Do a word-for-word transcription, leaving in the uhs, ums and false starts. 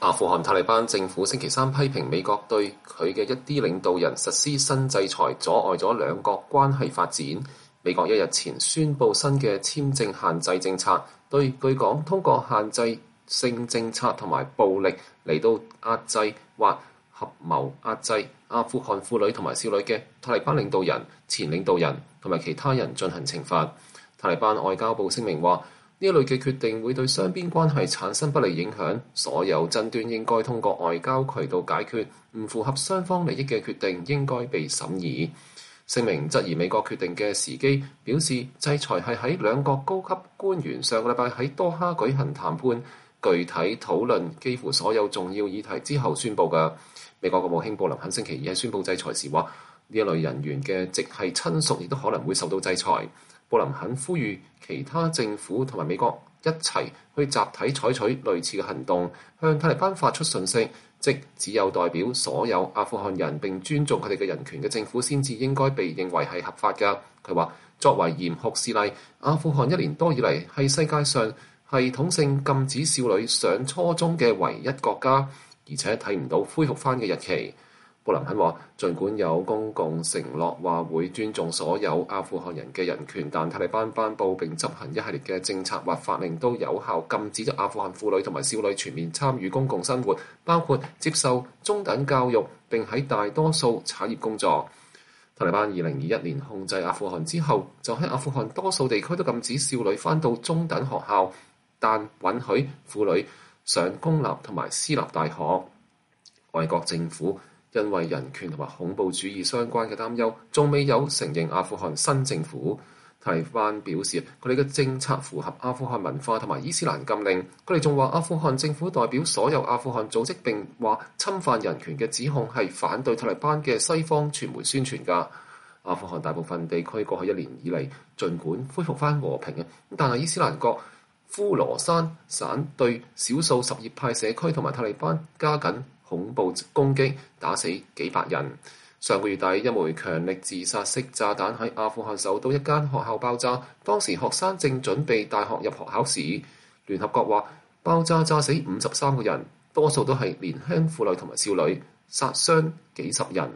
阿富汗塔利班政府星期三批評美國對佢嘅一啲領導人實施新制裁，阻礙咗兩國關係發展。美國一日前宣布新嘅簽證限制政策，對據講通過限制性政策同埋暴力嚟到壓制或合謀壓制阿富汗婦女同埋少女嘅塔利班領導人、前領導人同埋其他人進行懲罰。塔利班外交部聲明話，呢一類嘅決定會對雙邊關係產生不利影響，所有爭端應該通過外交渠道解決，唔符合雙方利益嘅決定應該被審議。聲明質疑美國決定嘅時機，表示制裁係喺兩國高級官員上個禮拜喺多哈舉行談判，具體討論幾乎所有重要議題之後宣布嘅。美國國務卿布林肯星期二喺宣布制裁時話，呢一類人員嘅直系親屬亦都可能會受到制裁。布林肯呼籲其他政府同埋美國一齊去集體採取類似嘅行動，向塔利班發出訊息，即只有代表所有阿富汗人並尊重佢哋嘅人權嘅政府先至應該被認為係合法嘅。佢話，作為嚴酷事例，阿富汗一年多以嚟係世界上系統性禁止少女上初中嘅唯一國家，而且睇唔到恢復翻嘅日期。布林肯話，儘管有公共承諾話會尊重所有阿富汗人嘅人權，但塔利班頒布並執行一系列嘅政策或法令都有效禁止咗阿富汗婦女同埋少女全面參與公共生活，包括接受中等教育並喺大多數產業工作。塔利班二零二一年控制阿富汗之後，就喺阿富汗多數地區都禁止少女返到中等學校，但允許婦女上公立同埋私立大學。外國政府因為人權同埋恐怖主義相關嘅擔憂，仲未有承認阿富汗新政府。塔利班表示，佢哋嘅政策符合阿富汗文化同埋伊斯蘭禁令。佢哋仲話，阿富汗政府代表所有阿富汗組織，並話侵犯人權嘅指控係反對塔利班嘅西方傳媒宣傳㗎。阿富汗大部分地區過去一年以嚟，儘管恢復翻和平嘅，但係伊斯蘭國呼羅珊省對少數什葉派社區同埋塔利班加緊恐怖攻擊，打死幾百人。上個月底，一枚強力自殺式炸彈喺阿富汗首都一間學校爆炸，當時學生正準備大學入學考試。聯合國話，爆炸炸死五十三個人，多數都係年輕婦女同埋少女，殺傷幾十人。